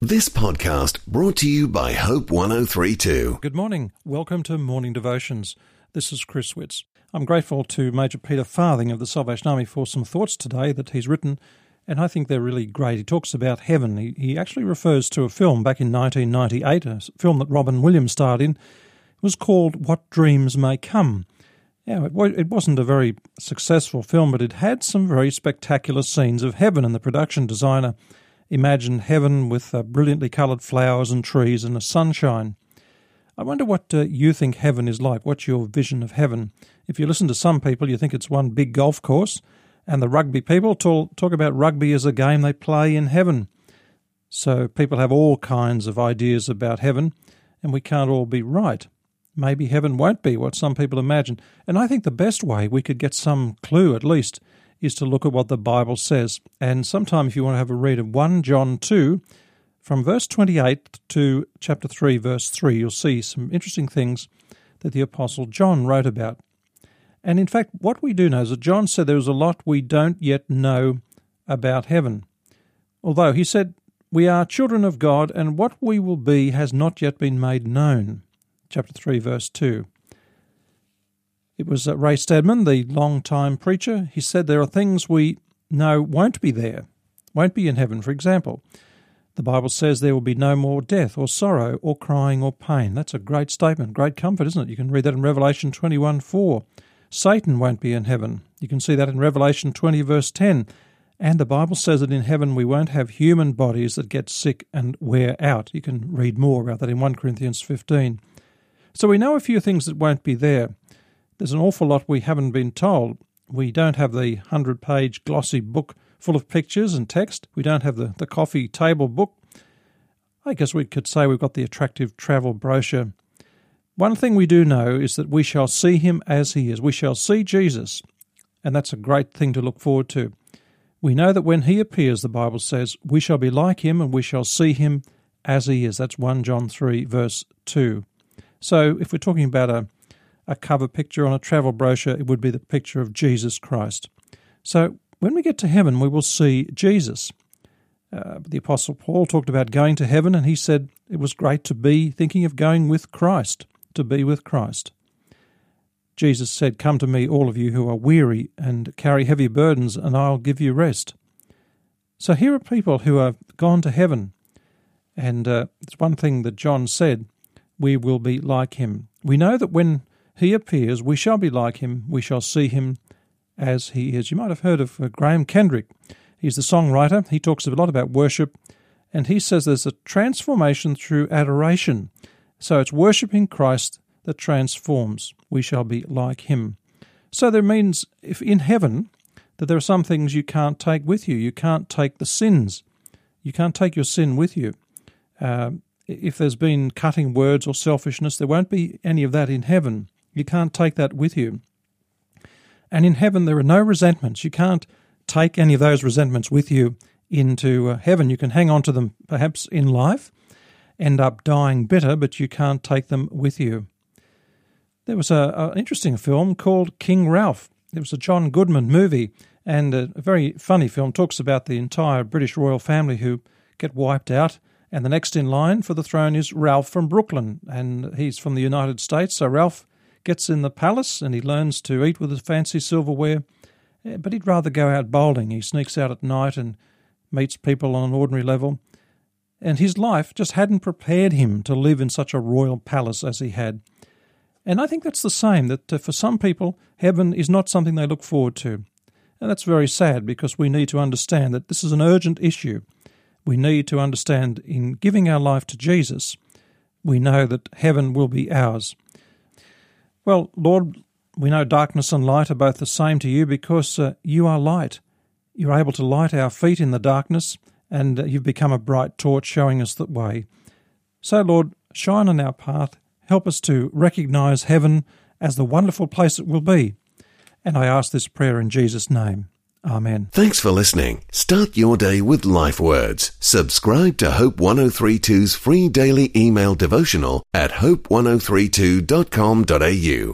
This podcast brought to you by Hope 1032. Good morning. Welcome to Morning Devotions. This is Chris Witts. I'm grateful to Major Peter Farthing of the Salvation Army for some thoughts today that he's written, and I think they're really great. He talks about heaven. He actually refers to a film back in 1998, a film that Robin Williams starred in. It was called What Dreams May Come. Now, it wasn't a very successful film, but it had some very spectacular scenes of heaven, and the production designer imagined heaven with brilliantly coloured flowers and trees and the sunshine. I wonder what you think heaven is like. What's your vision of heaven? If you listen to some people, you think it's one big golf course, and the rugby people talk about rugby as a game they play in heaven. So people have all kinds of ideas about heaven, and we can't all be right. Maybe heaven won't be what some people imagine. And I think the best way we could get some clue, at least, is to look at what the Bible says. And sometime if you want to have a read of 1 John 2, from verse 28 to chapter 3, verse 3, you'll see some interesting things that the Apostle John wrote about. And in fact, what we do know is that John said there is a lot we don't yet know about heaven. Although he said, we are children of God, and what we will be has not yet been made known. Chapter 3, verse 2. It was Ray Stedman, the long-time preacher. He said there are things we know won't be there, won't be in heaven. For example, the Bible says there will be no more death or sorrow or crying or pain. That's a great statement, great comfort, isn't it? You can read that in Revelation 21:4. Satan won't be in heaven. You can see that in Revelation 20, verse 10. And the Bible says that in heaven we won't have human bodies that get sick and wear out. You can read more about that in 1 Corinthians 15. So we know a few things that won't be there. There's an awful lot we haven't been told. We don't have the 100-page glossy book full of pictures and text. We don't have the coffee table book. I guess we could say we've got the attractive travel brochure. One thing we do know is that we shall see him as he is. We shall see Jesus, and that's a great thing to look forward to. We know that when he appears, the Bible says, we shall be like him and we shall see him as he is. That's 1 John 3, verse 2. So if we're talking about a cover picture on a travel brochure, it would be the picture of Jesus Christ. So when we get to heaven, we will see Jesus. The Apostle Paul talked about going to heaven, and he said it was great to be thinking of going with Christ, to be with Christ. Jesus said, come to me, all of you who are weary and carry heavy burdens, and I'll give you rest. So here are people who have gone to heaven, and it's one thing that John said, we will be like him. We know that when he appears, we shall be like him, we shall see him as he is. You might have heard of Graham Kendrick. He's the songwriter. He talks a lot about worship, and he says there's a transformation through adoration. So it's worshipping Christ that transforms. We shall be like him. So that means if in heaven that there are some things you can't take with you. You can't take the sins. You can't take your sin with you. If there's been cutting words or selfishness, there won't be any of that in heaven. You can't take that with you. And in heaven, there are no resentments. You can't take any of those resentments with you into heaven. You can hang on to them perhaps in life, end up dying bitter, but you can't take them with you. There was an interesting film called King Ralph. It was a John Goodman movie, and a very funny film. Talks about the entire British royal family who get wiped out. And the next in line for the throne is Ralph from Brooklyn, and he's from the United States. So Ralph gets in the palace and he learns to eat with his fancy silverware, but he'd rather go out bowling. He sneaks out at night and meets people on an ordinary level. And his life just hadn't prepared him to live in such a royal palace as he had. And I think that's the same, that for some people, heaven is not something they look forward to. And that's very sad, because we need to understand that this is an urgent issue. We need to understand in giving our life to Jesus, we know that heaven will be ours. Well, Lord, we know darkness and light are both the same to you, because you are light. You're able to light our feet in the darkness, and you've become a bright torch showing us the way. So, Lord, shine on our path. Help us to recognise heaven as the wonderful place it will be. And I ask this prayer in Jesus' name. Amen. Thanks for listening. Start your day with Life Words. Subscribe to Hope 1032's free daily email devotional at hope1032.com.au.